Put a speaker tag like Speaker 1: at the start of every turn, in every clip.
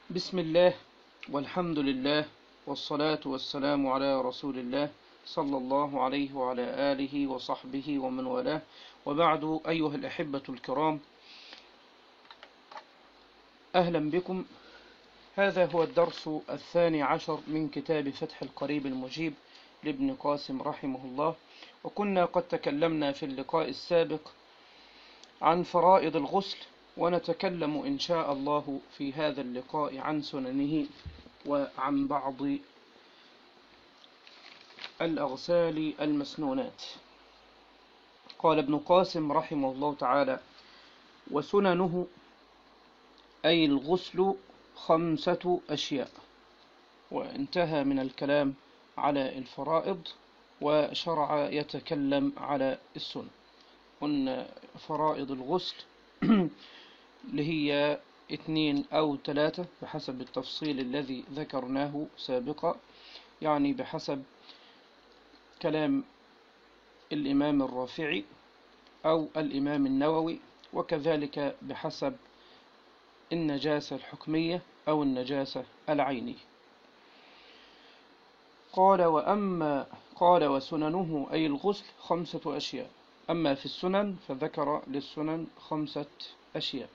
Speaker 1: بسم الله والحمد لله والصلاة والسلام على رسول الله صلى الله عليه وعلى آله وصحبه ومن والاه، وبعد. أيها الأحبة الكرام، أهلا بكم. هذا هو الدرس 12 من كتاب فتح القريب المجيب لابن قاسم رحمه الله. وكنا قد تكلمنا في اللقاء السابق عن فرائض الغسل، ونتكلم إن شاء الله في هذا اللقاء عن سننه وعن بعض الأغسال المسنونات. قال ابن قاسم رحمه الله تعالى: وسننه أي الغسل 5 أشياء. وانتهى من الكلام على الفرائض وشرع يتكلم على السنن. قلنا فرائض الغسل اللي هي 2 أو 3 بحسب التفصيل الذي ذكرناه سابقا، يعني بحسب كلام الإمام الرافعي أو الإمام النووي، وكذلك بحسب النجاسة الحكمية أو النجاسة العينية. قال وسننه أي الغسل 5 أشياء. أما في السنن فذكر للسنن 5 أشياء.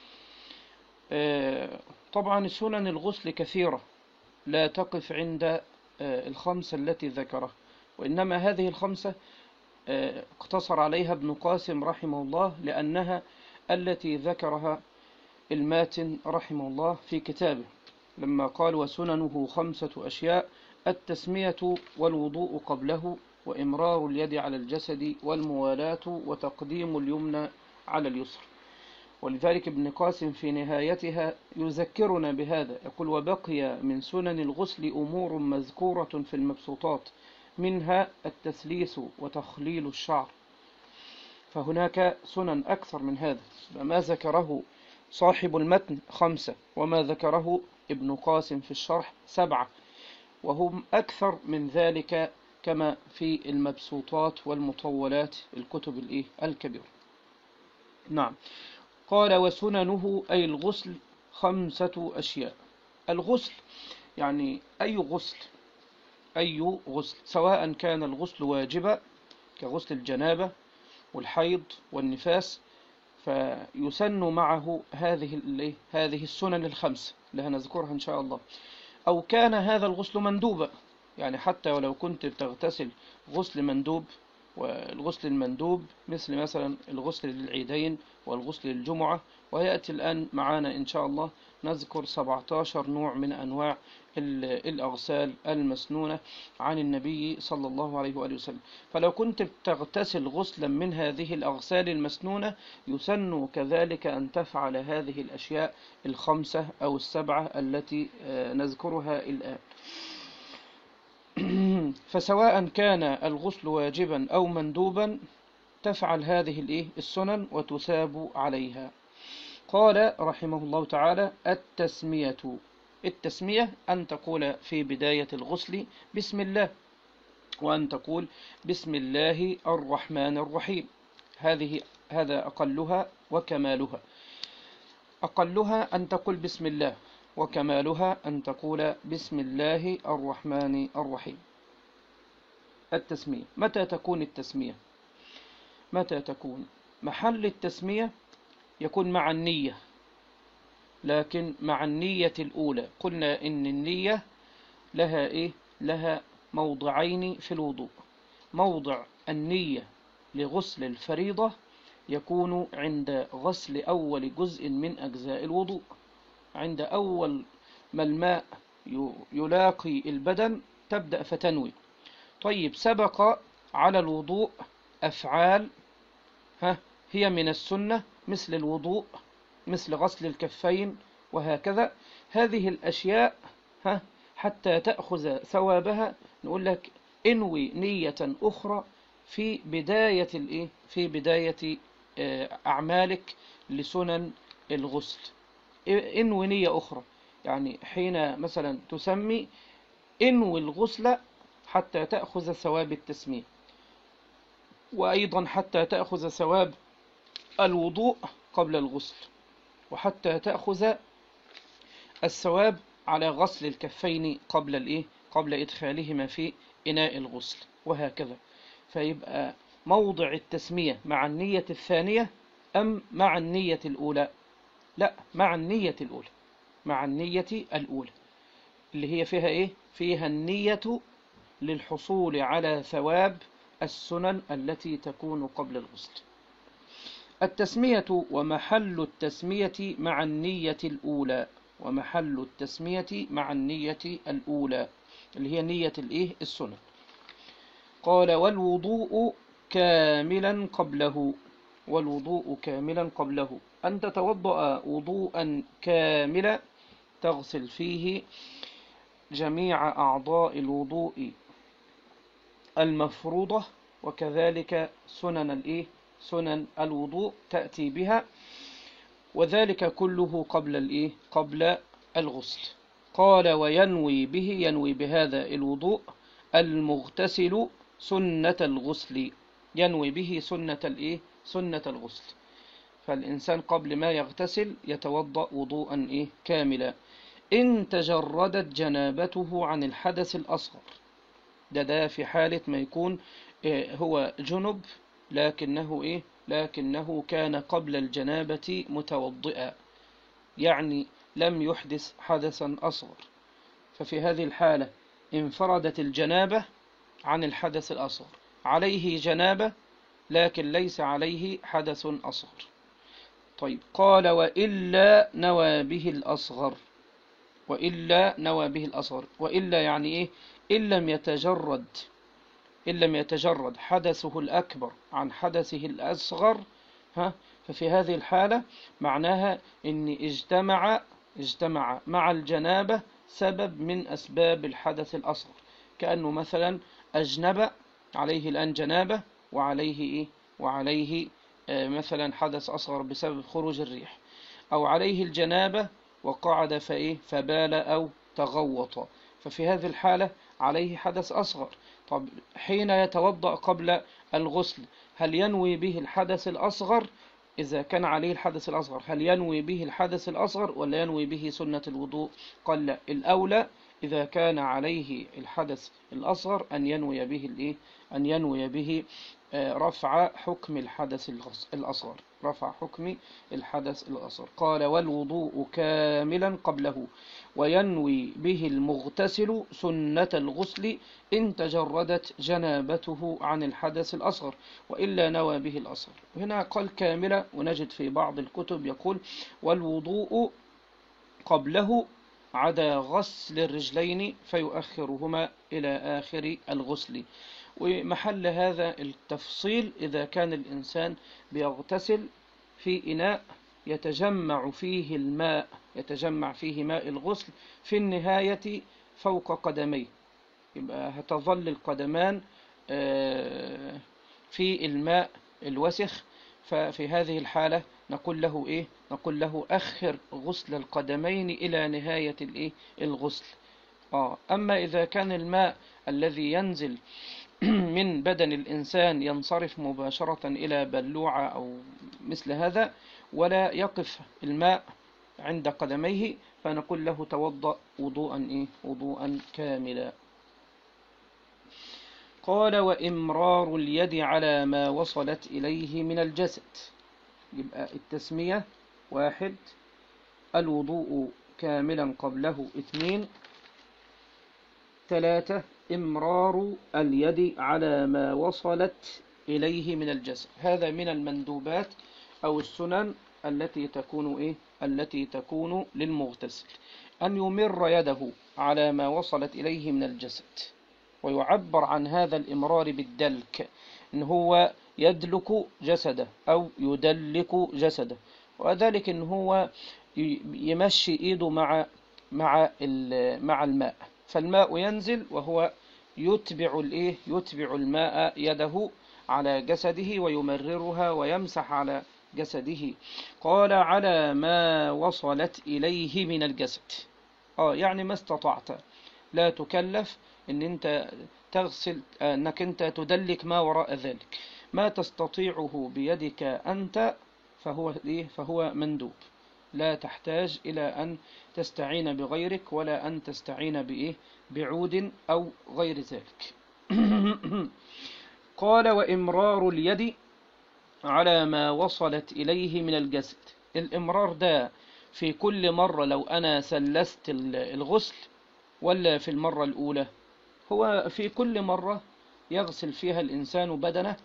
Speaker 1: طبعا سنن الغسل كثيرة، لا تقف عند 5 التي ذكرها، وإنما هذه 5 اقتصر عليها ابن قاسم رحمه الله، لأنها التي ذكرها الماتن رحمه الله في كتابه لما قال: وسننه 5 أشياء: التسمية والوضوء قبله، وإمرار اليد على الجسد، والموالاة، وتقديم اليمنى على اليسر. ولذلك ابن قاسم في نهايتها يذكرنا بهذا، يقول: وبقي من سنن الغسل أمور مذكورة في المبسوطات، منها التثليث وتخليل الشعر. فهناك سنن أكثر من هذا، ما ذكره صاحب المتن 5، وما ذكره ابن قاسم في الشرح 7، وهم أكثر من ذلك كما في المبسوطات والمطولات الكتب الكبيرة. نعم. قال: وسننه أي الغسل 5 أشياء. الغسل يعني أي غسل، سواء كان الغسل واجبا كغسل الجنابة والحيض والنفاس، فيسن معه هذه السنن 5 اللي هنذكرها إن شاء الله، أو كان هذا الغسل مندوبا، يعني حتى ولو كنت بتغتسل غسل مندوب، والغسل المندوب مثلا الغسل للعيدين والغسل للجمعة. ويأتي الآن معانا إن شاء الله نذكر 17 نوع من أنواع الأغسال المسنونة عن النبي صلى الله عليه وآله وسلم. فلو كنت بتغتسل غسلا من هذه الأغسال المسنونة، يسن كذلك أن تفعل هذه الأشياء 5 أو 7 التي نذكرها الآن. فسواء كان الغسل واجبا أو مندوبا تفعل هذه السنن وتثاب عليها. قال رحمه الله تعالى: التسمية أن تقول في بداية الغسل بسم الله، وأن تقول بسم الله الرحمن الرحيم. هذا أقلها وكمالها. أقلها أن تقول بسم الله، وكمالها أن تقول بسم الله الرحمن الرحيم. التسمية متى تكون التسمية؟ محل التسمية يكون مع النية، لكن مع النية الأولى. قلنا إن النية لها موضعين في الوضوء. موضع النية لغسل الفريضة يكون عند غسل أول جزء من أجزاء الوضوء، عند أول ما الماء يلاقي البدن تبدأ فتنوي. طيب، سبق على الوضوء أفعال هي من السنة، مثل الوضوء، مثل غسل الكفين، وهكذا. هذه الأشياء حتى تأخذ ثوابها نقول لك: انوي نية أخرى في بداية أعمالك لسنن الغسل. انوي نية أخرى، يعني حين مثلا تسمي انوي الغسل حتى تأخذ ثواب التسمية، وأيضا حتى تأخذ ثواب الوضوء قبل الغسل، وحتى تأخذ الثواب على غسل الكفين قبل الإيه؟ قبل إدخالهما في إناء الغسل، وهكذا. فيبقى موضع التسمية مع النية الثانية أم مع النية الأولى؟ لا، مع النية الأولى، مع النية الأولى اللي هي فيها إيه؟ فيها النية للحصول على ثواب السنن التي تكون قبل الغسل. التسمية ومحل التسمية مع النية الأولى، ومحل التسمية مع النية الأولى اللي هي نية الإيه؟ السنن. قال والوضوء كاملا قبله، والوضوء كاملا قبله، أن تتوضأ وضوءا كاملا تغسل فيه جميع أعضاء الوضوء المفروضة، وكذلك سنن الإيه؟ سنن الوضوء تأتي بها، وذلك كله قبل الإيه؟ قبل الغسل. قال وينوي به، ينوي بهذا الوضوء المغتسل سنة الغسل، ينوي به سنة الإيه؟ سنة الغسل. فالإنسان قبل ما يغتسل يتوضأ وضوءا إيه؟ كاملا. إن تجردت جنابته عن الحدث الأصغر، ده في حالة ما يكون هو جنب لكنه إيه؟ لكنه كان قبل الجنابة متوضئا، يعني لم يحدث حدثا أصغر. ففي هذه الحالة انفردت الجنابة عن الحدث الأصغر، عليه جنابة لكن ليس عليه حدث أصغر. طيب، قال وإلا نوى به الأصغر، وإلا نوى به الأصغر، وإلا يعني إيه؟ إن لم يتجرد حدثه الأكبر عن حدثه الأصغر، ففي هذه الحالة معناها إن اجتمع مع الجنابة سبب من أسباب الحدث الأصغر، كأنه مثلا أجنب، عليه الآن جنابة وعليه إيه؟ وعليه مثلا حدث أصغر بسبب خروج الريح، أو عليه الجنابة وقعد فبال أو تغوط، ففي هذه الحالة عليه حدث أصغر. طب حين يتوضأ قبل الغسل هل ينوي به الحدث الأصغر؟ إذا كان عليه الحدث الأصغر هل ينوي به الحدث الأصغر ولا ينوي به سنة الوضوء؟ قال لا، الأولى إذا كان عليه الحدث الأصغر أن ينوي به الإيه؟ أن ينوي به رفع حكم الحدث الأصغر، رفع حكم الحدث الأصغر. قال والوضوء كاملا قبله، وينوي به المغتسل سنة الغسل إن تجردت جنابته عن الحدث الأصغر، وإلا نوى به الأصغر. هنا قال كاملة، ونجد في بعض الكتب يقول والوضوء قبله عدا غسل الرجلين فيؤخرهما إلى آخر الغسل. ومحل هذا التفصيل إذا كان الإنسان بيغتسل في إناء يتجمع فيه ماء الغسل في النهاية فوق قدميه، يبقى هتظل القدمان في الماء الوسخ. ففي هذه الحالة نقول له إيه؟ نقول له أخر غسل القدمين إلى نهاية الإيه؟ الغسل. أما إذا كان الماء الذي ينزل من بدن الإنسان ينصرف مباشرة إلى بلوعة أو مثل هذا ولا يقف الماء عند قدميه، فنقول له توضأ وضوءا كاملا. قال وإمرار اليد على ما وصلت إليه من الجسد. يبقى التسمية 1، الوضوء كاملا قبله 2، 3 إمرار اليد على ما وصلت إليه من الجسد. هذا من المندوبات أو السنن التي تكون للمغتسل، أن يمر يده على ما وصلت إليه من الجسد. ويعبر عن هذا الإمرار بالدلك، إن هو يدلك جسده أو يدلك جسده، وذلك إن هو يمشي إيده مع الماء، فالماء ينزل وهو يتبع الماء يده على جسده ويمررها ويمسح على جسده. قال على ما وصلت إليه من الجسد، يعني ما استطعت، لا تكلف ان انت تغسل، انك انت تدلك ما وراء ذلك، ما تستطيعه بيدك انت فهو مندوب. لا تحتاج إلى أن تستعين بغيرك ولا أن تستعين بعود أو غير ذلك. قال وإمرار اليد على ما وصلت إليه من الجسد. الإمرار ده في كل مرة لو أنا سلست الغسل ولا في المرة الأولى؟ هو في كل مرة يغسل فيها الإنسان بدنه،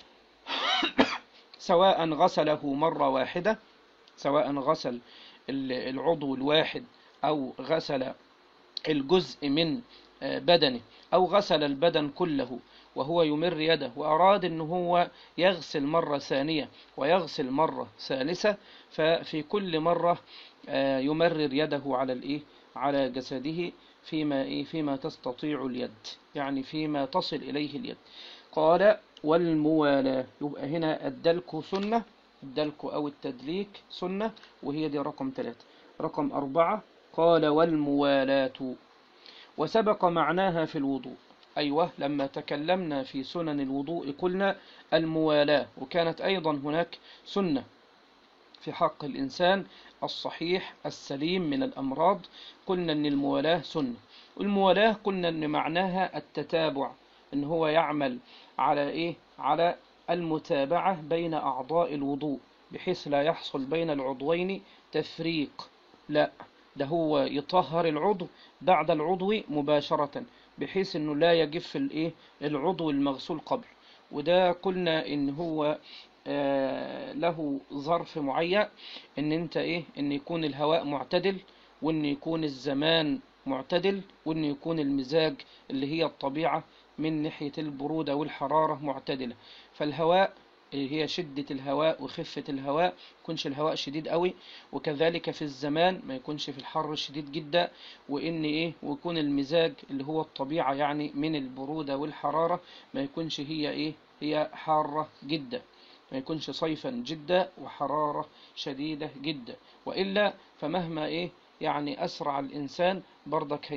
Speaker 1: سواء غسله مرة واحدة، سواء غسل العضو الواحد أو غسل الجزء من بدنه أو غسل البدن كله وهو يمر يده وأراد أنه هو يغسل مرة ثانية ويغسل مرة ثالثة، ففي كل مرة يمرر يده على جسده فيما تستطيع اليد، يعني فيما تصل إليه اليد. قال والموالاة، يبقى هنا الدلك سنة، الدلك أو التدليك سنة، وهي دي رقم 3. رقم 4 قال والموالاة، وسبق معناها في الوضوء. أيوة، لما تكلمنا في سنن الوضوء قلنا الموالاة، وكانت أيضا هناك سنة في حق الإنسان الصحيح السليم من الأمراض، قلنا أن الموالاة سنة. والموالاة قلنا أن معناها التتابع، أن هو يعمل على المتابعة بين أعضاء الوضوء بحيث لا يحصل بين العضوين تفريق، لا، ده هو يطهر العضو بعد العضو مباشرة بحيث أنه لا يجف العضو المغسول قبل. وده قلنا أن هو له ظرف معين، ان انت ان يكون الهواء معتدل، وان يكون الزمان معتدل، وان يكون المزاج اللي هي الطبيعة من ناحية البرودة والحرارة معتدلة. فالهواء هي شدة الهواء وخفة الهواء، يكونش الهواء شديد قوي، وكذلك في الزمان ما يكونش في الحر شديد جدا، ويكون المزاج اللي هو الطبيعة يعني من البرودة والحرارة ما يكونش هي حارة جدا، ما يكونش صيفا جدا وحرارة شديدة جدا، وإلا فمهما يعني أسرع الإنسان برضك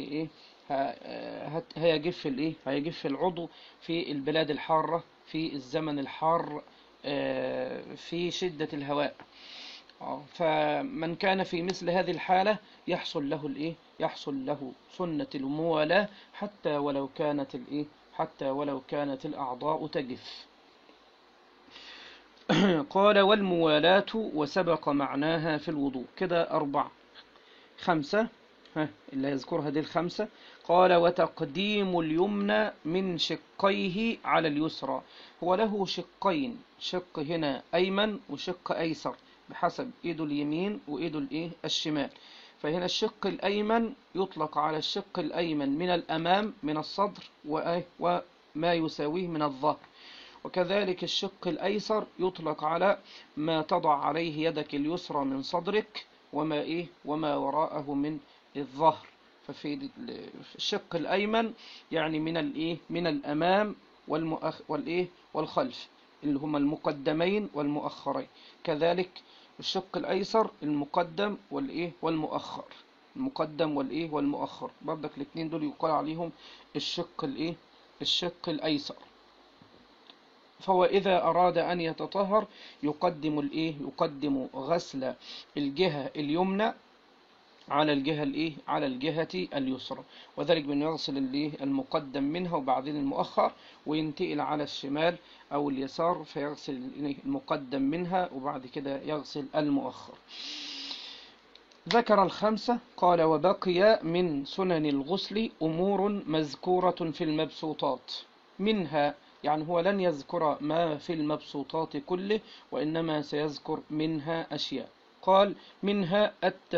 Speaker 1: هيجف العضو في البلاد الحارة في الزمن الحار في شدة الهواء. فمن كان في مثل هذه الحالة يحصل له سنة الموالاة حتى ولو كانت الأعضاء تجف. قال والموالاة وسبق معناها في الوضوء. كده 4. 5 اللي يذكرها دي 5. قال وتقديم اليمنى من شقيه على اليسرى. هو له شقين، شق هنا أيمن وشق أيسر بحسب إيده اليمين وإيده الشمال. فهنا الشق الأيمن يطلق على الشق الأيمن من الأمام من الصدر وما يساويه من الظهر، وكذلك الشق الأيسر يطلق على ما تضع عليه يدك اليسرى من صدرك وما وراءه من الظهر. ففي الشق الأيمن يعني من الأمام والخلف اللي هما المقدمين والمؤخرين، كذلك الشق الأيسر المقدم والمؤخر، المقدم والمؤخر، برضك الاثنين دول يقال عليهم الشق الأيسر. فهو إذا أراد أن يتطهر يقدم غسل الجهة اليمنى على الجهة اليسرى، وذلك بأنه يغسل المقدم منها وبعدين المؤخر، وينتقل على الشمال أو اليسار فيغسل المقدم منها وبعد كده يغسل المؤخر. ذكر 5. قال وبقي من سنن الغسل أمور مذكورة في المبسوطات، منها يعني هو لن يذكر ما في المبسوطات كله، وإنما سيذكر منها أشياء. قال منها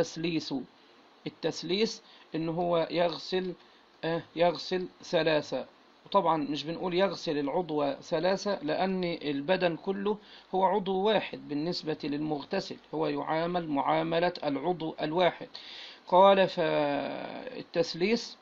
Speaker 1: التسليس إنه هو يغسل 3. وطبعا مش بنقول يغسل العضو 3 لأن البدن كله هو عضو واحد بالنسبة للمغتسل، هو يعامل معاملة العضو الواحد. قال فالتسليس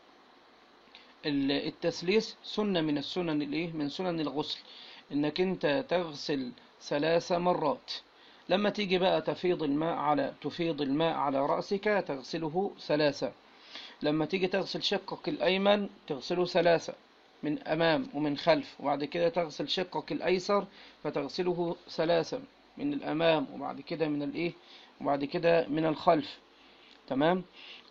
Speaker 1: سنة من السنن من سنن الغسل، انك انت تغسل 3 مرات. لما تيجي بقى تفيض الماء على رأسك تغسله 3. لما تيجي تغسل شقك الأيمن تغسله 3 من أمام ومن خلف، وبعد كده تغسل شقك الأيسر فتغسله 3 من الأمام وبعد كده وبعد كده من الخلف. تمام.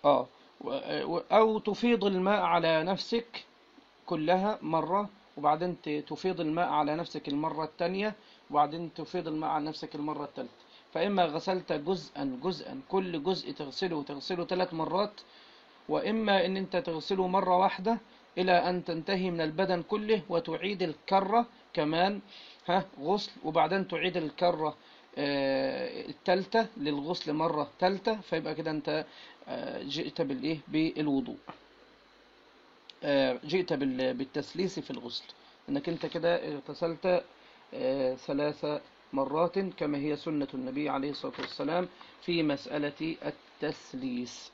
Speaker 1: أو تفيض الماء على نفسك كلها مرة، وبعدين تفيض الماء على نفسك المرة الثانية، وبعدين تفيض الماء على نفسك المرة الثالثة. فإما غسلت جزءا كل جزء تغسله 3 مرات، وإما إن أنت تغسله مرة واحدة إلى أن تنتهي من البدن كله، وتعيد الكرة كمان غسل، وبعدين تعيد الكرة الثالثة للغسل مرة ثالثة. فيبقى كده أنت جئت بالوضوء، جئت بالتسليس في الغسل، انك انت كده اغتسلت 3 مرات كما هي سنة النبي عليه الصلاة والسلام في مسألة التسليس.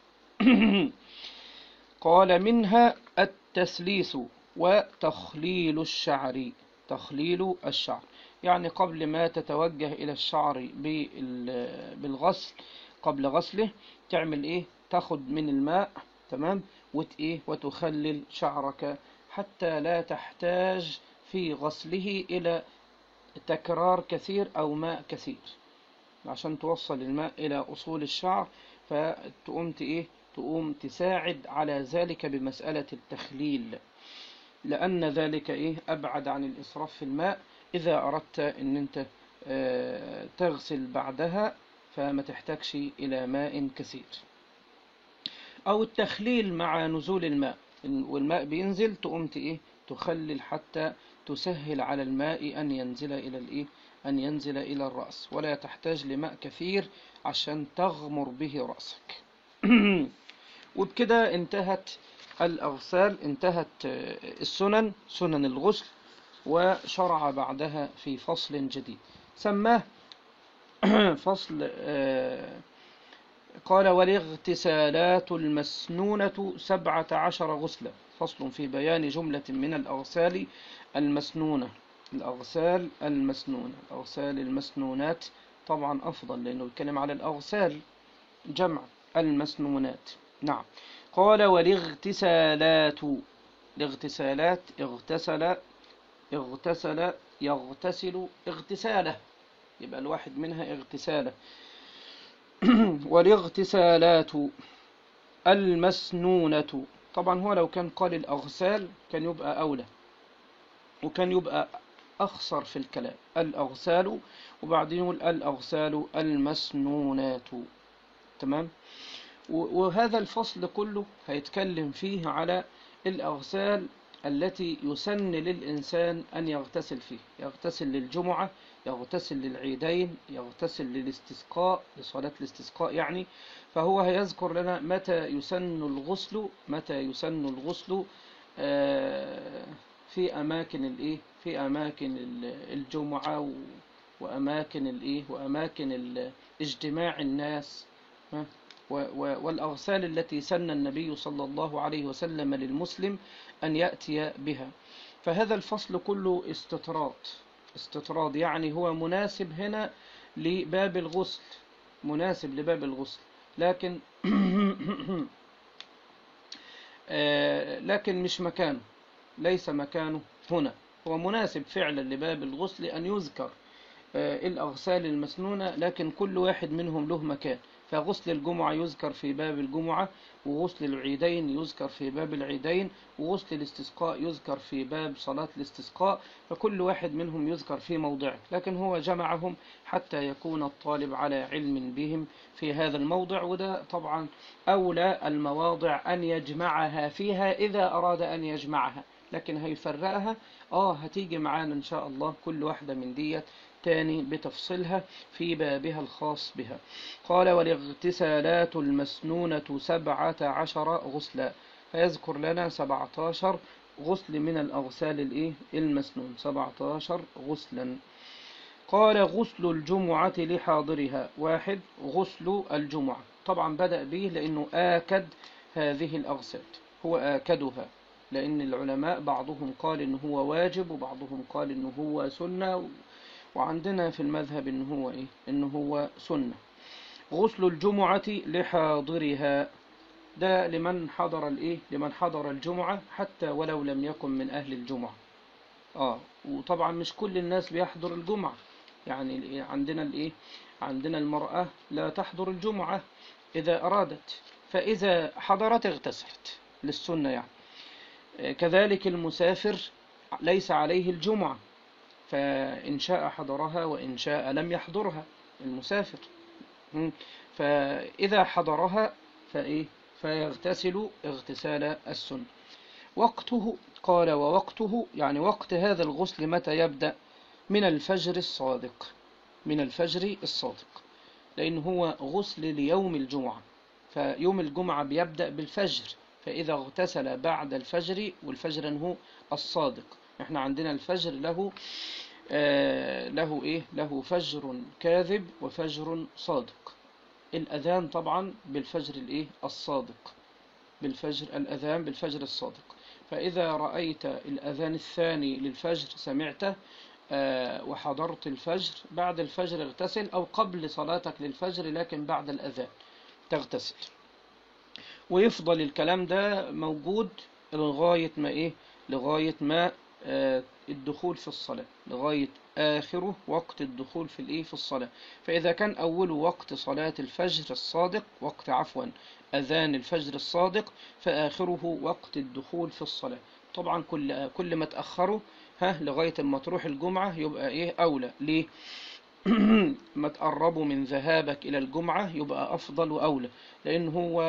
Speaker 1: قال: منها التسليس وتخليل الشعر. تخليل الشعر يعني قبل ما تتوجه إلى الشعر بالغسل، قبل غسله تعمل إيه؟ تاخد من الماء، تمام، وتخلل شعرك حتى لا تحتاج في غسله إلى تكرار كثير أو ماء كثير، عشان توصل الماء إلى أصول الشعر. تقوم تساعد على ذلك بمسألة التخليل، لأن ذلك أبعد عن الإسراف في الماء. إذا أردت أن أنت تغسل بعدها فما تحتاجش إلى ماء كثير. أو التخليل مع نزول الماء، والماء بينزل تقوم تخلل حتى تسهل على الماء أن ينزل إلى الرأس، ولا تحتاج لماء كثير عشان تغمر به رأسك. وبكده انتهت الأغسال، انتهت سنن الغسل، وشرع بعدها في فصل جديد سماه فصل قال: والاغتسالات المسنونة 17 غسلا. فصل في بيان جملة من الأغسال المسنونة. الأغسال المسنونة، الأغسال المسنونات طبعا أفضل لأنه يتكلم على الأغسال جمع المسنونات. نعم. قال: والاغتسالات. الاغتسالات اغتسل يغتسل اغتساله، يبقى الواحد منها اغتساله. والاغتسالات المسنونة، طبعا هو لو كان قال الأغسال كان يبقى أولى، وكان يبقى أخصر في الكلام. الأغسال، وبعدين يقول الأغسال المسنونات. تمام. وهذا الفصل كله هيتكلم فيه على الأغسال التي يسن للإنسان أن يغتسل فيه. يغتسل للجمعة، يغتسل للعيدين، يغتسل للاستسقاء، لصلاة الاستسقاء يعني. فهو هيذكر لنا متى يسن الغسل في أماكن الجمعة، وأماكن اجتماع الناس، والأغسال التي سن النبي صلى الله عليه وسلم للمسلم أن يأتي بها. فهذا الفصل كله استطراد، يعني هو مناسب هنا لباب الغسل، لكن لكن مش مكانه، ليس مكانه هنا. هو مناسب فعلا لباب الغسل أن يذكر الأغسال المسنونة، لكن كل واحد منهم له مكان. فغسل الجمعة يذكر في باب الجمعة، وغسل العيدين يذكر في باب العيدين، وغسل الاستسقاء يذكر في باب صلاة الاستسقاء. فكل واحد منهم يذكر في موضعه، لكن هو جمعهم حتى يكون الطالب على علم بهم في هذا الموضع. وده طبعا أولى المواضع أن يجمعها فيها إذا أراد أن يجمعها، لكن هيفرقها هتيجي معانا إن شاء الله كل واحدة من ديت تاني بتفصيلها في بابها الخاص بها. قال: والاغتسالات المسنونة 17 غسلا. فيذكر لنا 17 غسل من الأغسال المسنون، 17 غسلا. قال: غسل الجمعة لحاضرها. 1. غسل الجمعة، طبعا بدأ به لأنه آكد هذه الأغسال، هو آكدها، لأن العلماء بعضهم قال إنه هو واجب، وبعضهم قال إنه هو سنة، وعندنا في المذهب إنه هو سنة. غسل الجمعة لحاضرها، ده لمن حضر الجمعة حتى ولو لم يكن من أهل الجمعة. وطبعا مش كل الناس بيحضر الجمعة، يعني عندنا عندنا المرأة لا تحضر الجمعة إذا أرادت، فإذا حضرت اغتسلت للسنة يعني. كذلك المسافر ليس عليه الجمعة، فإن شاء حضرها وإن شاء لم يحضرها المسافر. فإذا حضرها فإيه فيغتسل اغتسال السنة. وقته، قال ووقته يعني وقت هذا الغسل متى يبدأ؟ من الفجر الصادق، من الفجر الصادق، لأن هو غسل ليوم الجمعة، فيوم الجمعة بيبدأ بالفجر، فإذا اغتسل بعد الفجر، والفجر هو الصادق. احنا عندنا الفجر له إيه؟ له فجر كاذب وفجر صادق. الأذان طبعا بالفجر الإيه؟ الصادق، بالفجر الأذان بالفجر الصادق. فإذا رأيت الأذان الثاني للفجر سمعته وحضرت الفجر، بعد الفجر اغتسل، أو قبل صلاتك للفجر لكن بعد الأذان تغتسل. ويفضل الكلام ده موجود لغاية ما إيه؟ لغاية ما الدخول في الصلاة، لغاية آخره وقت الدخول في الإيه؟ في الصلاة. فإذا كان أول وقت صلاة الفجر الصادق، وقت عفوا أذان الفجر الصادق، فآخره وقت الدخول في الصلاة. طبعا كل ما تأخره لغاية ما تروح الجمعة يبقى إيه؟ أولى. ليه؟ ما تقربوا من ذهابك إلى الجمعة يبقى أفضل وأولى، لأن هو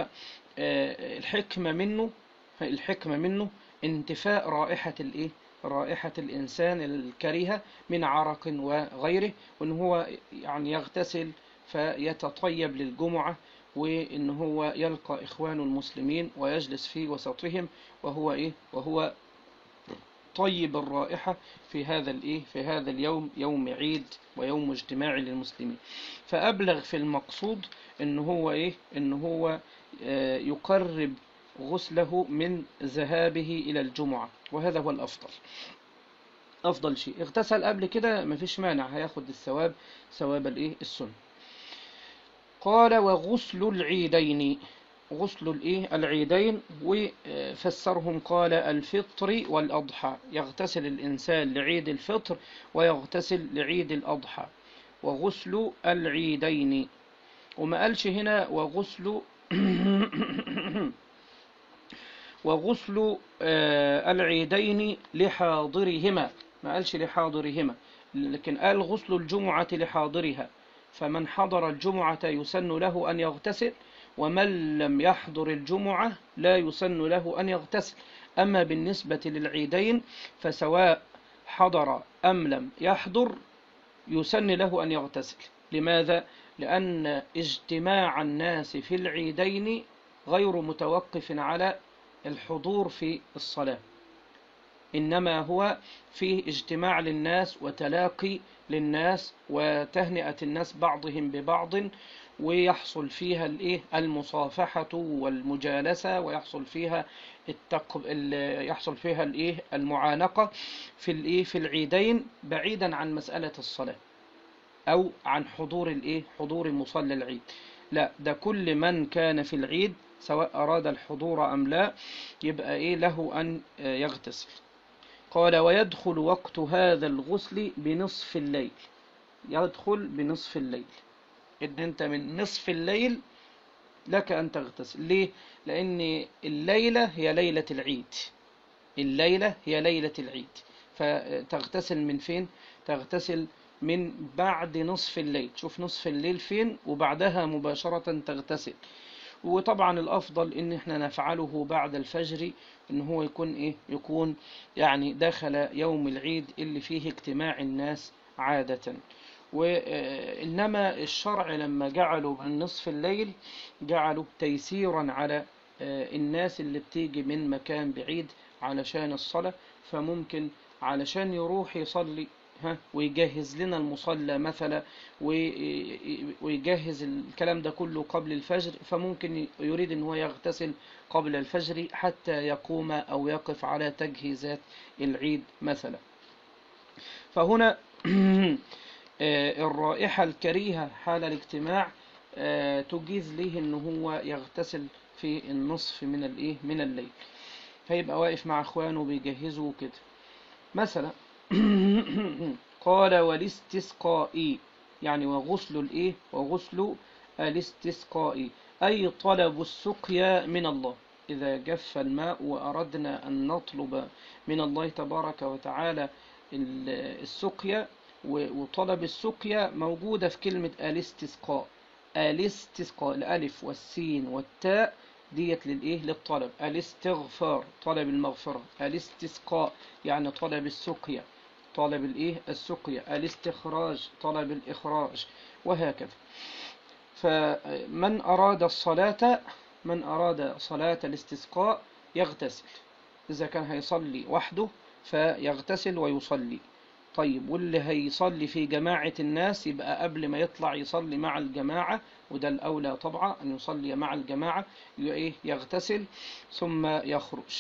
Speaker 1: الحكمة منه انتفاء رائحة الإيه؟ رائحة الإنسان الكريهة من عرق وغيره، وإن هو يعني يغتسل فيتطيب للجمعة، وإن هو يلقى إخوان المسلمين ويجلس في وسطهم وهو إيه؟ وهو طيب الرائحة في هذا الإيه؟ في هذا اليوم، يوم عيد ويوم اجتماع للمسلمين. فأبلغ في المقصود إن هو إيه؟ إن هو يقرب غسله من ذهابه إلى الجمعة، وهذا هو الأفضل، أفضل شيء. اغتسل قبل كده مفيش مانع، هياخد الثواب، ثواب الإيه؟ السنة. قال وغسل العيدين، غسل الإيه؟ العيدين، وفسرهم قال الفطر والأضحى، يغتسل الإنسان لعيد الفطر ويغتسل لعيد الأضحى. وغسل العيدين، وما قالش هنا وغسل وغسل العيدين لحاضرهما، ما قالش لحاضرهما، لكن قال غسل الجمعة لحاضرها، فمن حضر الجمعة يسن له أن يغتسل، ومن لم يحضر الجمعة لا يسن له أن يغتسل. أما بالنسبة للعيدين فسواء حضر أم لم يحضر يسن له أن يغتسل. لماذا؟ لأن اجتماع الناس في العيدين غير متوقف على الحضور في الصلاة، إنما هو فيه اجتماع للناس وتلاقي للناس وتهنئة الناس بعضهم ببعض، ويحصل فيها الإيه؟ المصافحة والمجالسة، ويحصل فيها يحصل فيها الإيه؟ المعانقة في الإيه؟ في العيدين، بعيدا عن مسألة الصلاة أو عن حضور الإيه؟ حضور مصلى العيد. لا، ده كل من كان في العيد سواء أراد الحضور أم لا يبقى إيه؟ له أن يغتسل. قال ويدخل وقت هذا الغسل بنصف الليل، يدخل بنصف الليل، إن أنت من نصف الليل لك أن تغتسل. ليه؟ لأن الليلة هي ليلة العيد، الليلة هي ليلة العيد، فتغتسل من فين؟ تغتسل من بعد نصف الليل، شوف نصف الليل فين وبعدها مباشرة تغتسل. وطبعا الأفضل إن احنا نفعله بعد الفجر، إن هو يكون إيه؟ يكون يعني دخل يوم العيد اللي فيه اجتماع الناس عادة. وإنما الشرع لما جعله من نصف الليل جعله تيسيرا على الناس اللي بتيجي من مكان بعيد علشان الصلاة، فممكن علشان يروح يصلي ويجهز لنا المصلى مثلا ويجهز الكلام ده كله قبل الفجر، فممكن يريد ان هو يغتسل قبل الفجر حتى يقوم او يقف على تجهيزات العيد مثلا. فهنا الرائحة الكريهة حال الاجتماع تجيز له ان هو يغتسل في النصف من الايه؟ من الليل، فيبقى واقف مع اخوانه بيجهزوا كده مثلا. قال والاستسقاء، يعني وغسل الإيه؟ وغسل الاستسقاء، أي طلب السقيا من الله. إذا جف الماء وأردنا أن نطلب من الله تبارك وتعالى السقيا، وطلب السقيا موجودة في كلمة الاستسقاء. الاستسقاء، الألف والسين والتاء ديت للإيه؟ للطلب. الاستغفار طلب المغفرة، الاستسقاء يعني طلب السقيا، طلب الإيه؟ السقيا. الاستخراج طلب الإخراج، وهكذا. فمن أراد الصلاة، من أراد صلاة الاستسقاء يغتسل. إذا كان هيصلي وحده فيغتسل ويصلي. طيب، واللي هيصلي في جماعة الناس يبقى قبل ما يطلع يصلي مع الجماعة، وده الأولى طبعا أن يصلي مع الجماعة، يغتسل ثم يخرج.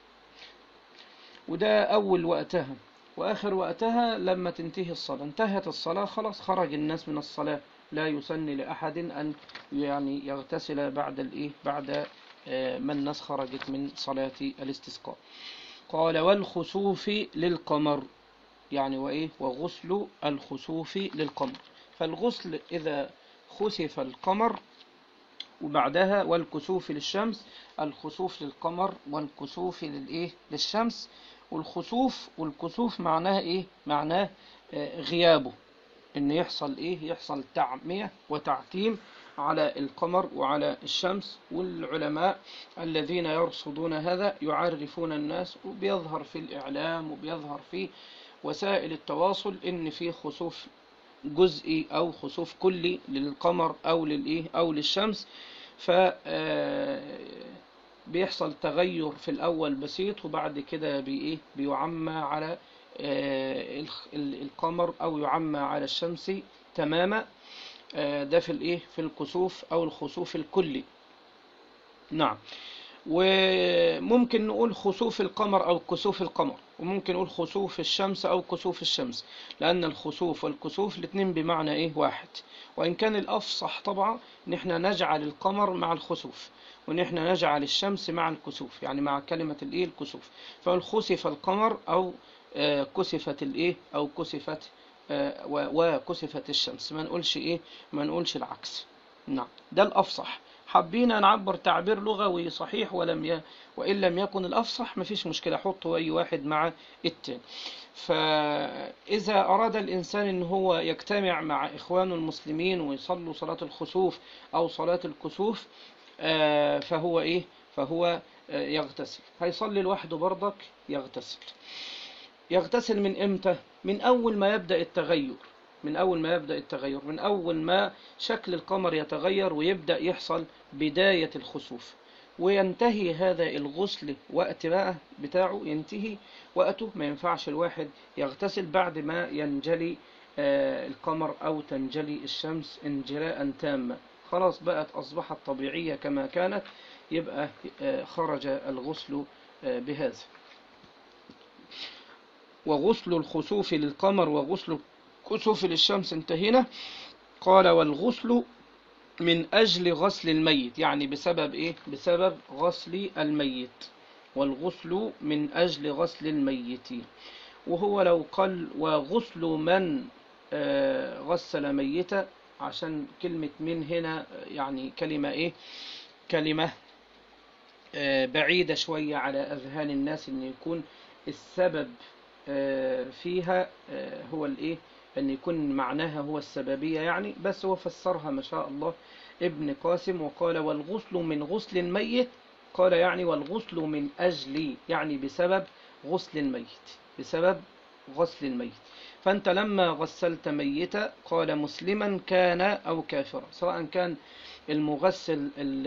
Speaker 1: وده أول وقتها. وآخر وقتها لما تنتهي الصلاة، انتهت الصلاة خلاص، خرج الناس من الصلاة، لا يسن لأحد أن يعني يغتسل بعد ما الناس خرجت من صلاة الاستسقاء. قال والخسوف للقمر، يعني وغسل الخسوف للقمر. فالغسل إذا خسف القمر، وبعدها والكسوف للشمس، الخسوف للقمر والكسوف للشمس. والكسوف معناه إيه؟ معناه غيابه، إن يحصل تعمية وتعتيم على القمر وعلى الشمس. والعلماء الذين يرصدون هذا يعرفون الناس، وبيظهر في الإعلام وبيظهر في وسائل التواصل إن في خسوف جزئي أو خسوف كلي للقمر أو للشمس. ف بيحصل تغير في الأول بسيط، وبعد كده بيعمى على القمر أو يعمى على الشمس تماما. ده في الكسوف أو الخسوف الكلي. نعم. وممكن نقول خسوف القمر أو كسوف القمر، وممكن نقول خسوف الشمس أو كسوف الشمس، لأن الخسوف والكسوف الاثنين بمعنى واحد. وإن كان الأفصح طبعا إن احنا نجعل القمر مع الخسوف، وإن احنا نجعل الشمس مع الكسوف، يعني مع كلمة الكسوف. فالخسف القمر أو كسفت أو كسفت وكسفت الشمس، ما نقولش العكس. نعم، ده الأفصح. حبينا نعبر تعبير لغوي صحيح وإن لم يكن الأفصح مفيش مشكلة، حطوا أي واحد مع التاني. فإذا أراد الإنسان أن هو يجتمع مع إخوانه المسلمين ويصلوا صلاة الخسوف أو صلاة الكسوف، فهو يغتسل. هيصلي لوحده برضك يغتسل من إمتى؟ من أول ما يبدأ التغير، من أول ما شكل القمر يتغير ويبدأ يحصل بداية الخسوف، وينتهي هذا الغسل وقت بتاعه، ينتهي وقته. ما ينفعش الواحد يغتسل بعد ما ينجلي القمر أو تنجلي الشمس انجلاء تاما. خلاص أصبحت طبيعية كما كانت، يبقى خرج الغسل بهذا. وغسل الخسوف للقمر وغسل كسوف للشمس انتهينا. قال والغسل من أجل غسل الميت، يعني بسبب غسل الميت. والغسل من أجل غسل الميت. وهو لو قال وغسل من غسل ميتا، عشان كلمة من هنا يعني كلمة بعيدة شوية على أذهان الناس، إن يكون السبب فيها هو أن يكون معناها هو السببية يعني. بس هو فسرها ما شاء الله ابن قاسم، وقال والغسل من غسل الميت، قال يعني والغسل من أجل، يعني بسبب غسل الميت. فأنت لما غسلت ميتا، قال مسلما كان أو كافرا، سواء كان المغسل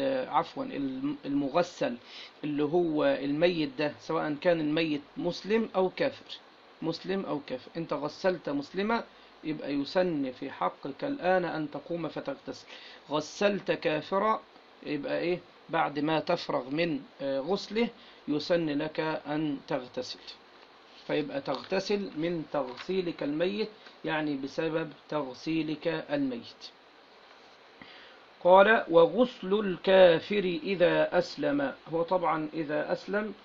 Speaker 1: اللي هو الميت ده، سواء كان الميت مسلم أو كافر. انت غسلت مسلمة، يبقى يسن في حقك الآن أن تقوم فتغتسل. غسلت كافرة، يبقى بعد ما تفرغ من غسله يسن لك أن تغتسل. فيبقى تغتسل من تغسيلك الميت، يعني بسبب تغسيلك الميت. قال وغسل الكافر إذا أسلم. هو طبعا إذا أسلم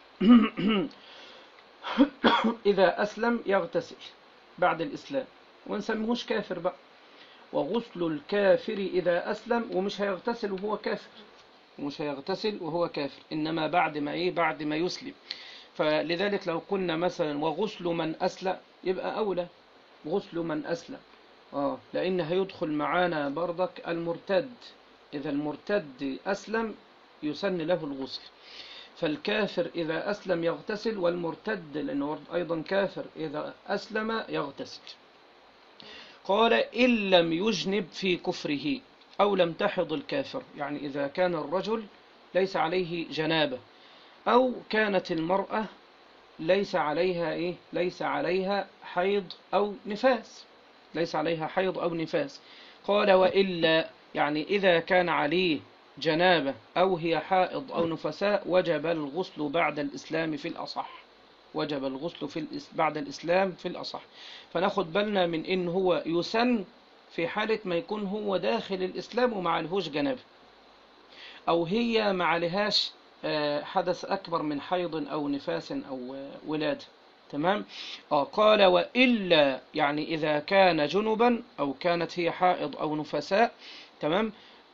Speaker 1: إذا أسلم يغتسل بعد الإسلام، ونسميهوش كافر بقى. وغسل الكافر إذا أسلم، ومش هيغتسل وهو كافر، إنما بعد ما يسلم. فلذلك لو قلنا مثلا وغسل من أسلم يبقى أولى غسل من أسلم، لأن هيدخل معانا برضك المرتد، إذا المرتد أسلم يسن له الغسل. فالكافر إذا أسلم يغتسل، والمرتد لأنه أيضا كافر إذا أسلم يغتسل. قال إن لم يجنب في كفره أو لم تحض الكافر، يعني إذا كان الرجل ليس عليه جنابة، أو كانت المرأة ليس عليها حيض أو نفاس. قال وإلا، يعني إذا كان عليه جنابة أو هي حائض أو نفساء وجب الغسل بعد الإسلام في الأصح، بعد الإسلام في الأصح. فناخد بالنا من إن هو يسن في حالة ما يكون هو داخل الإسلام وما عليهوش جنابة، أو هي ما عليهاش حدث أكبر من حيض أو نفاس أو ولادة. تمام. قال وإلا، يعني إذا كان جنبا أو كانت هي حائض أو نفساء، تمام،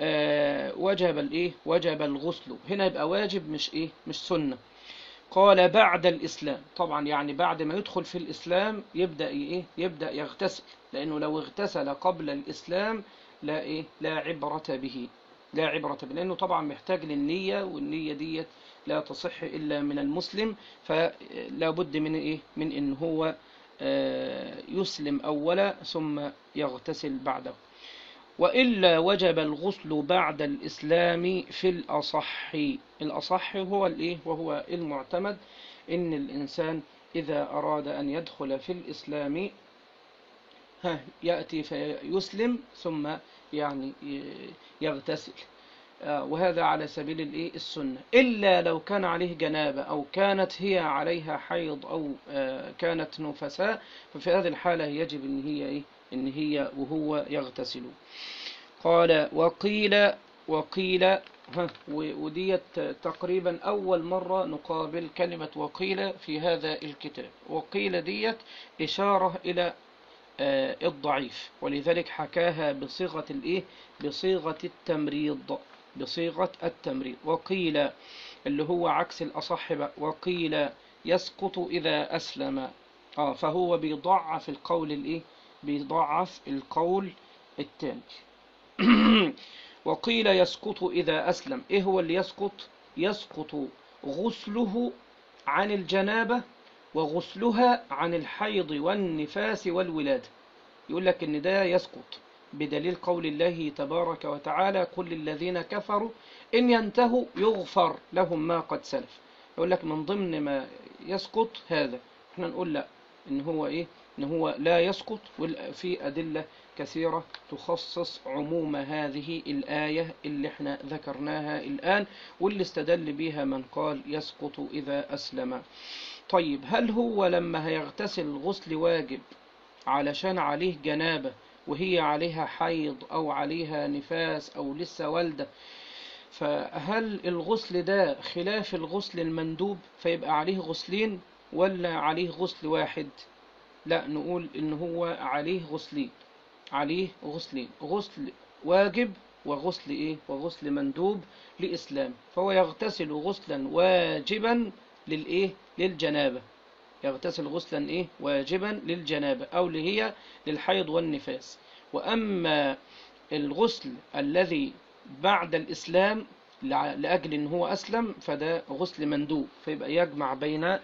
Speaker 1: وجب الغسل. هنا يبقى واجب مش سنة. قال بعد الإسلام، طبعا يعني بعد ما يدخل في الإسلام يبدأ يغتسل، لأنه لو اغتسل قبل الإسلام لا عبرة به، لأنه طبعا محتاج للنية، والنية ديت لا تصح إلا من المسلم، فلا بد من إن هو يسلم أولا ثم يغتسل بعده. وإلا وجب الغسل بعد الإسلام في الأصح وهو المعتمد، إن الإنسان إذا أراد أن يدخل في الإسلام يأتي فيسلم ثم يعني يغتسل، وهذا على سبيل السنة. إلا لو كان عليه جنابة أو كانت هي عليها حيض أو كانت نفساء، ففي هذه الحالة يجب إن هي وهو يغتسل. قال وقيل وديت تقريبا أول مرة نقابل كلمة وقيل في هذا الكتاب. وقيل ديت إشارة إلى الضعيف، ولذلك حكاها بصيغة التمريض. وقيل اللي هو عكس الأصح بقى، وقيل يسقط إذا أسلم، فهو بيضعف القول الثاني. وقيل يسقط إذا أسلم. إيه هو اللي يسقط غسله عن الجنابة وغسلها عن الحيض والنفاس والولادة. يقول لك إن ده يسقط بدليل قول الله تبارك وتعالى قل للذين كفروا إن ينتهوا يغفر لهم ما قد سلف. يقول لك من ضمن ما يسقط هذا، احنا نقول لا، إن هو لا يسقط، في أدلة كثيرة تخصص عموم هذه الآية اللي احنا ذكرناها الآن، واللي استدل بها من قال يسقط إذا أسلم. طيب، هل هو لما هيغتسل غسل واجب علشان عليه جنابة وهي عليها حيض أو عليها نفاس أو لسه والدة، فهل الغسل ده خلاف الغسل المندوب فيبقى عليه غسلين ولا عليه غسل واحد؟ لا، نقول إن هو عليه غسلين، غسل واجب وغسل مندوب لإسلام. فهو يغتسل غسلا واجبا للجنابة، واجبا للجنابة أو هي للحيض والنفاس. وأما الغسل الذي بعد الإسلام لأجل إن هو أسلم فده غسل مندوب، فيبقى يجمع بين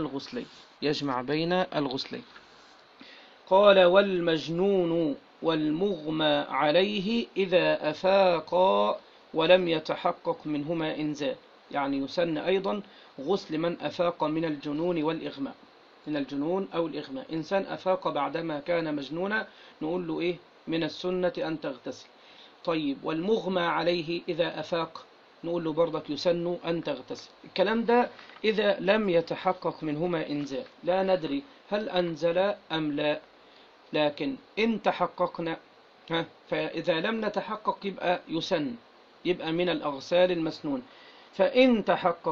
Speaker 1: الغسلين. قال والمجنون والمغمى عليه إذا أفاقا ولم يتحقق منهما إنزال، يعني يسن أيضا غسل من أفاق من الجنون والإغماء، أو الإغماء. إنسان أفاق بعدما كان مجنونا، نقول له من السنة أن تغتسل. طيب، والمغمى عليه إذا أفاق، نقول له برضك يسن أن تغتسل. الكلام ده إذا لم يتحقق منهما إنزال، لا ندري هل أنزل أم لا، لكن إن تحققنا فإذا لم نتحقق يبقى يسن، يبقى من الأغسال المسنون. فإن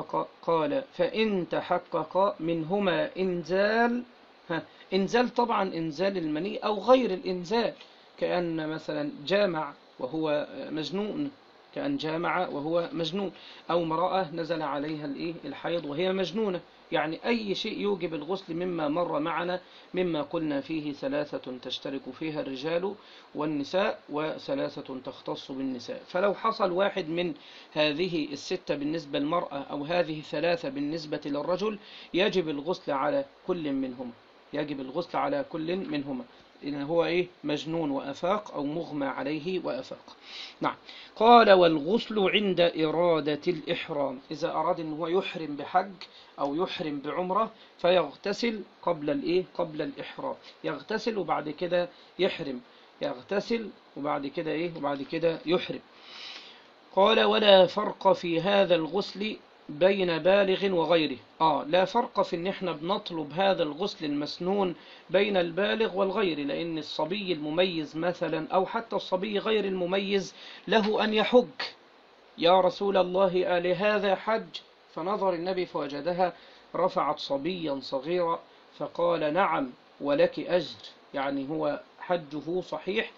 Speaker 1: تحقق منهما إنزال، إنزال طبعا إنزال المني أو غير الإنزال، كأن مثلا جامع وهو مجنون، كأن جامع وهو مجنون، أو امرأة نزل عليها الحيض وهي مجنونة. يعني أي شيء يوجب الغسل مما مر معنا، مما قلنا فيه ثلاثة تشترك فيها الرجال والنساء، وثلاثة تختص بالنساء. فلو حصل واحد من هذه الستة بالنسبة للمرأة، أو هذه الثلاثة بالنسبة للرجل، يجب الغسل على كل منهما، يجب الغسل على كل منهما، إن هو مجنون وأفاق، أو مغمى عليه وأفاق. نعم. قال: والغسل عند إرادة الإحرام، إذا أراد أن هو يحرم بحج أو يحرم بعمرة، فيغتسل قبل الإحرام، يغتسل وبعد كده يحرم، يغتسل وبعد كده وبعد كده يحرم. قال: ولا فرق في هذا الغسل بين بالغ وغيره. لا فرق في ان احنا بنطلب هذا الغسل المسنون بين البالغ والغير، لان الصبي المميز مثلا، او حتى الصبي غير المميز، له ان يحج. يا رسول الله لهذا حج؟ فنظر النبي فوجدها رفعت صبيا صغيرا، فقال: نعم ولك أجر، يعني هو حجه صحيح،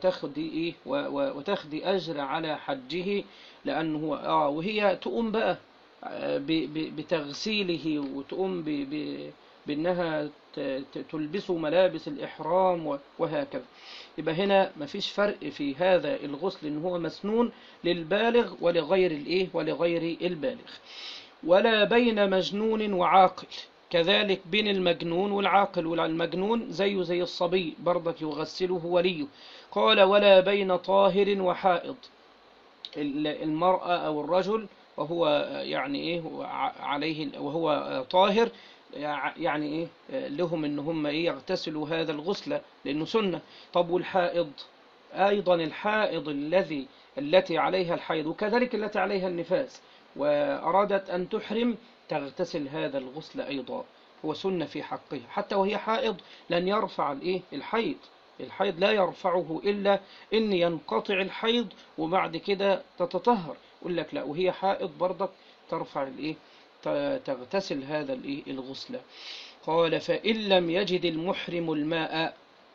Speaker 1: وتاخدي أجر على حجه، لأنه وهي تقوم بقى بتغسيله، وتقوم بأنها تلبس ملابس الإحرام وهكذا. يبقى هنا مفيش فرق في هذا الغسل إن هو مسنون للبالغ ولغير البالغ. ولا بين مجنون وعاقل، كذلك بين المجنون والعاقل، والمجنون زي الصبي برضك يغسله وليه. قال: ولا بين طاهر وحائض، المرأة أو الرجل وهو عليه وهو طاهر، يعني لهم ان هم يغتسلوا هذا الغسل لانه سنة. طب والحائض؟ ايضا الحائض التي عليها الحيض، وكذلك التي عليها النفاس، وارادت ان تحرم، تغتسل هذا الغسل ايضا، هو سنة في حقها، حتى وهي حائض لن يرفع الحيض. الحيض لا يرفعه إلا إن ينقطع الحيض وبعد كده تتطهر. يقول لك لا، وهي حائض برضك ترفع تغتسل هذا الغسل. قال: فإن لم يجد المحرم الماء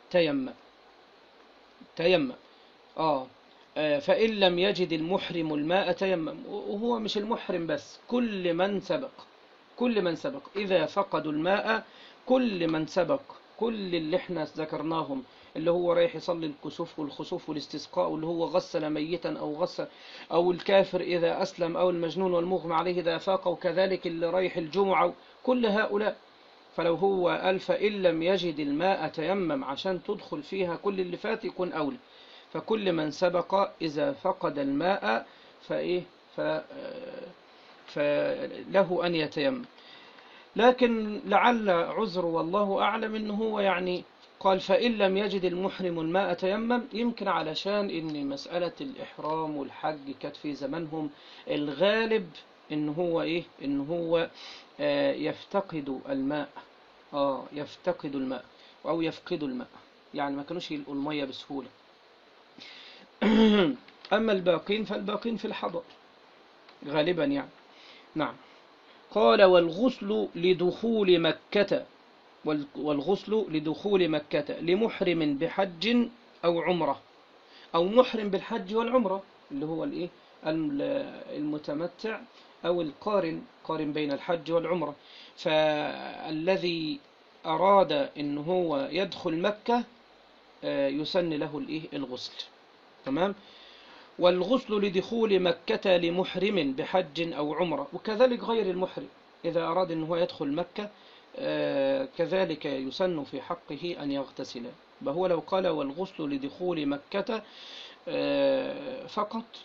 Speaker 1: تيمم. فإن لم يجد المحرم الماء تيمم، وهو مش المحرم بس، كل من سبق إذا فقدوا الماء، كل من سبق، كل اللي احنا ذكرناهم، اللي هو رايح يصلي الكسوف والخسوف والاستسقاء، واللي هو غسل ميتا أو الكافر إذا أسلم، أو المجنون والمغمى عليه إذا فاق، وكذلك اللي رايح الجمعة، كل هؤلاء. فلو هو قال فإن لم يجد الماء تيمم عشان تدخل فيها كل اللي فات، يكون أولى. فكل من سبق إذا فقد الماء فله أن يتيمم. لكن لعل عذر والله أعلم إنه هو قال فإن لم يجد المحرم الماء تيمم، يمكن علشان إن مسألة الإحرام والحج كانت في زمانهم الغالب إن هو يفتقد الماء، يفتقد الماء أو يفقد الماء، يعني ما كانوش يلقوا المية بسهولة. أما الباقين فالباقين في الحضر غالبا نعم. قال: والغسل لدخول مكة لمحرم بحج أو عمرة، أو محرم بالحج والعمرة، اللي هو المتمتع أو قارن بين الحج والعمرة. فالذي أراد إن هو يدخل مكة يسن له الغسل. تمام. والغسل لدخول مكة لمحرم بحج أو عمرة، وكذلك غير المحرم إذا أراد أن هو يدخل مكة كذلك يسن في حقه أن يغتسل. فهو لو قال والغسل لدخول مكة فقط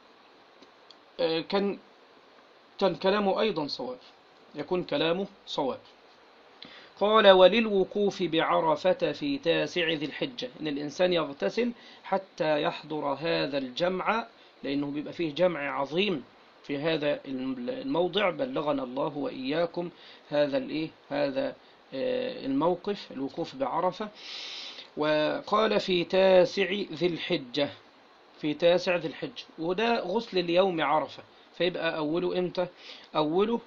Speaker 1: كان كلامه أيضا صواب، يكون كلامه صواب. قال: وللوقوف بعرفة في 9 ذي الحجة، إن الإنسان يغتسل حتى يحضر هذا الجمع، لأنه بيبقى فيه جمع عظيم في هذا الموضع. بلغنا الله وإياكم هذا الموقف، الوقوف بعرفة. وقال في 9 ذي الحجة، في 9 ذي الحجة، وده غسل اليوم عرفة، فيبقى أوله إمتى؟ أوله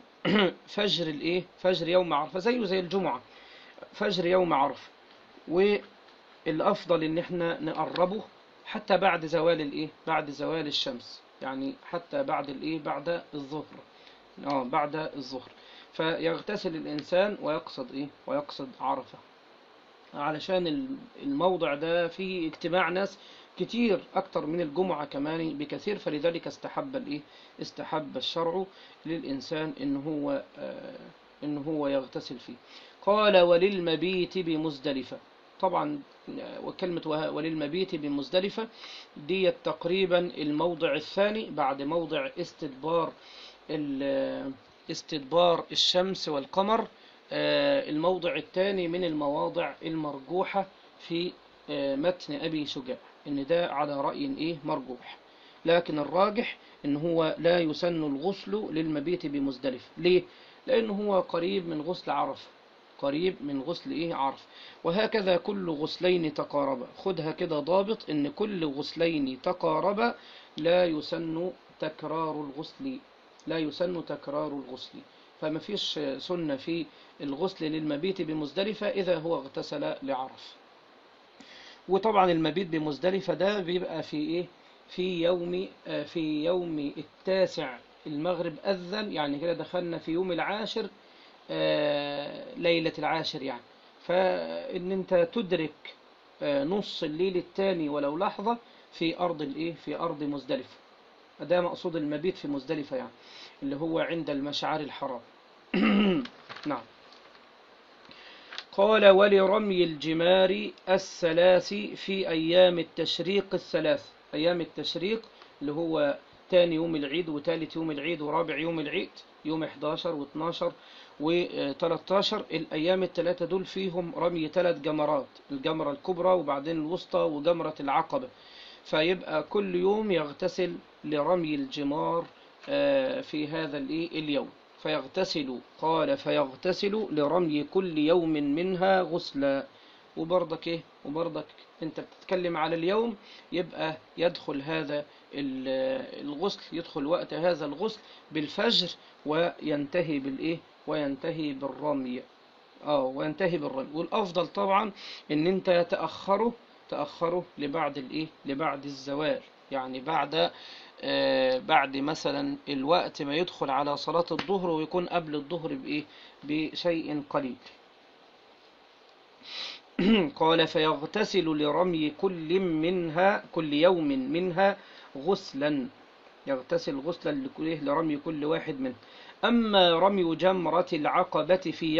Speaker 1: فجر يوم عرفة، زي الجمعة، فجر يوم عرفة. الأفضل إن احنا نقربه حتى بعد زوال الإيه، بعد زوال الشمس، يعني حتى بعد الإيه، بعد الظهر، بعد الظهر. فيغتسل الإنسان ويقصد إيه، ويقصد عرفة، علشان الموضع ده فيه اجتماع ناس كتير أكتر من الجمعة كمان بكثير، فلذلك استحب الإيه، استحب الشرع للإنسان إن هو يغتسل فيه. قال وللمبيت بمزدلفة. طبعا وكلمة وللمبيت بمزدلفة دي تقريبا الموضع الثاني بعد موضع استدبار الشمس والقمر، الموضع الثاني من المواضع المرجوحة في متن أبي شجاع، إن ده على رأي إيه مرجوح، لكن الراجح إن هو لا يسن الغسل للمبيت بمزدلفة. ليه؟ لأنه هو قريب من غسل عرفة، قريب من غسل إيه عرفة. وهكذا كل غسلين تقاربا، خدها كده ضابط، إن كل غسلين تقاربا لا يسن تكرار الغسل، لا يسن تكرار الغسل. فما فيش سنة في الغسل للمبيت بمزدلفة إذا هو اغتسل لعرف. وطبعا المبيت بمزدلفة ده بيبقى في إيه، في يوم التاسع المغرب أذن، يعني كده دخلنا في يوم العاشر، ليلة العاشر يعني. فإن أنت تدرك نص الليل الثاني ولو لحظة في أرض الإيه، في أرض مزدلفة. ده مقصود المبيت في مزدلفة يعني، اللي هو عند المشعر الحرام. نعم. قال ولرمي الجمار الثلاث في أيام التشريق الثلاث، أيام التشريق اللي هو تاني يوم العيد وثالث يوم العيد ورابع يوم العيد، يوم 11 و12 و13. الأيام الثلاثة دول فيهم رمي 3 جمرات، الجمرة الكبرى وبعدين الوسطى وجمرة العقبة. فيبقى كل يوم يغتسل لرمي الجمار في هذا اليوم. فيغتسل، قال فيغتسل لرمي كل يوم منها غسلا. وبرضك انت بتتكلم على اليوم، يبقى يدخل هذا الغسل، يدخل وقت هذا الغسل بالفجر وينتهي وينتهي بالرمي. وينتهي بالرمي. والافضل طبعا ان انت تأخره لبعد الزوال، يعني بعد مثلا الوقت ما يدخل على صلاة الظهر، ويكون قبل الظهر بشيء قليل. قال فيغتسل لرمي كل يوم منها غسلا، يغتسل غسلا لرمي كل واحد منه. أما رمي جمرة العقبة في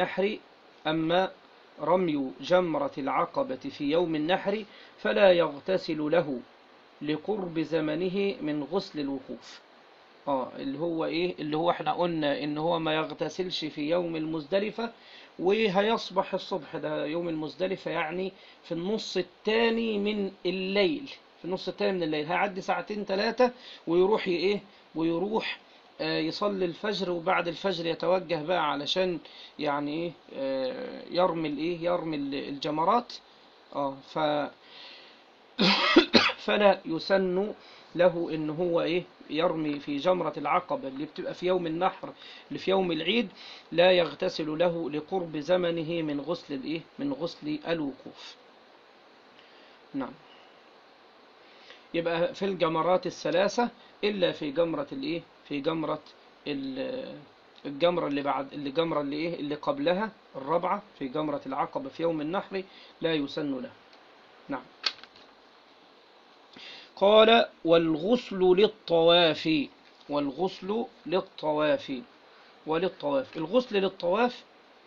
Speaker 1: يوم النحر فلا يغتسل له لقرب زمنه من غسل الوقوف. اللي هو احنا قلنا ان هو ما يغتسلش في يوم المزدلفة، وهيصبح الصبح ده يوم المزدلفة يعني في النص الثاني من الليل، هيعدي 2-3 ويروح يصلي الفجر، وبعد الفجر يتوجه بقى علشان يعني يرمي الجمرات. فلا يسن له ان هو يرمي في جمرة العقبة اللي بتبقى في يوم النحر، اللي في يوم العيد، لا يغتسل له لقرب زمنه من غسل الوقوف. نعم. يبقى في الجمرات الثلاثة إلا في جمرة الجمرة اللي قبلها الرابعة، في جمرة العقبة في يوم النحر لا يسن له. نعم. قال والغسل للطواف. الغسل للطواف،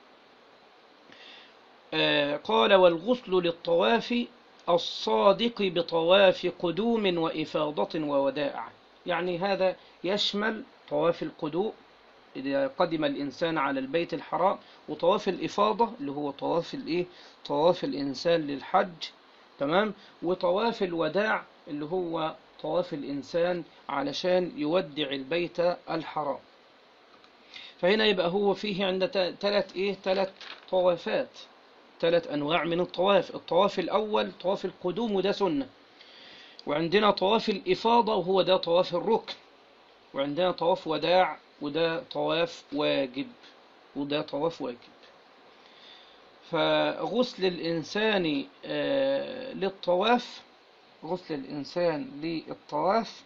Speaker 1: قال والغسل للطواف الصادق بطواف قدوم وإفاضة ووداع. يعني هذا يشمل طواف القدوم إذا قدم الإنسان على البيت الحرام، وطواف الإفاضة اللي هو طواف الإنسان للحج، تمام، وطواف الوداع اللي هو طواف الإنسان علشان يودع البيت الحرام. فهنا يبقى هو فيه عند 3 طوافات، 3 أنواع من الطواف. الطواف الأول طواف القدوم وده سنة، وعندنا طواف الإفاضة وهو ده طواف الركن، وعندنا طواف وداع وده طواف واجب. فغسل الإنسان للطواف، غسل الإنسان للطواف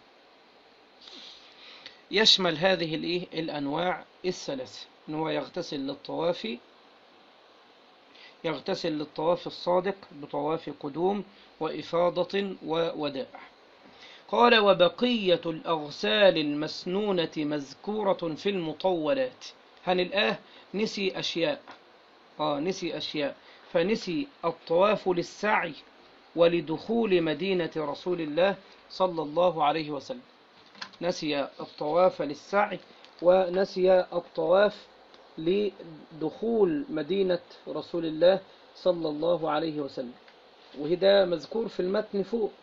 Speaker 1: يشمل هذه الأنواع الثلاثة، إن هو يغتسل للطواف الصادق بطواف قدوم وإفاضة ووداع. قال: وبقية الأغسال المسنونة مذكورة في المطولات. هنلقاه نسي أشياء، فنسي الطواف للسعي ولدخول مدينة رسول الله صلى الله عليه وسلم، نسي الطواف للسعي ونسي الطواف لدخول مدينة رسول الله صلى الله عليه وسلم. وهذا مذكور في المتن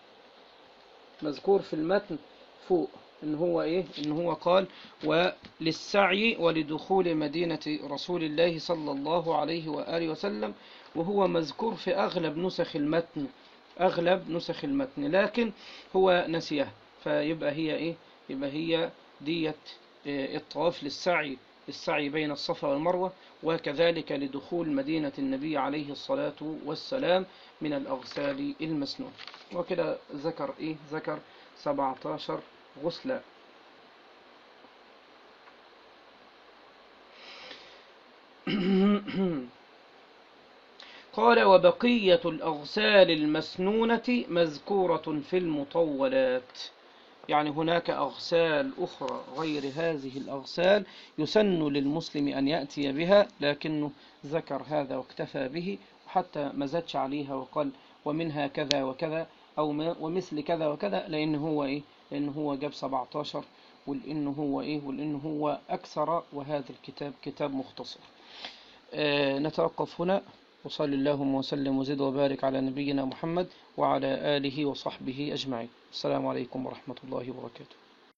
Speaker 1: فوق، إن هو قال: وللسعي ولدخول مدينة رسول الله صلى الله عليه وآله وسلم، وهو مذكور في أغلب نسخ المتن، لكن هو نسيه. فيبقى هي يبقى هي ديت الطواف للسعي بين الصفا والمروة، وكذلك لدخول مدينة النبي عليه الصلاة والسلام من الأغسال المسنون. وكده ذكر 17 غسلا. قال: وبقية الأغسال المسنونة مذكورة في المطولات. يعني هناك أغسال أخرى غير هذه الأغسال يسن للمسلم أن يأتي بها، لكنه ذكر هذا واكتفى به، وحتى ما زادش عليها وقال ومنها كذا وكذا أو ومثل كذا وكذا، لأنه هو جاب 17، ولأنه هو أكثر، وهذا الكتاب كتاب مختصر. نتوقف هنا، وصلى اللهم وسلم وزد وبارك على نبينا محمد وعلى آله وصحبه أجمعين. السلام عليكم ورحمة الله وبركاته.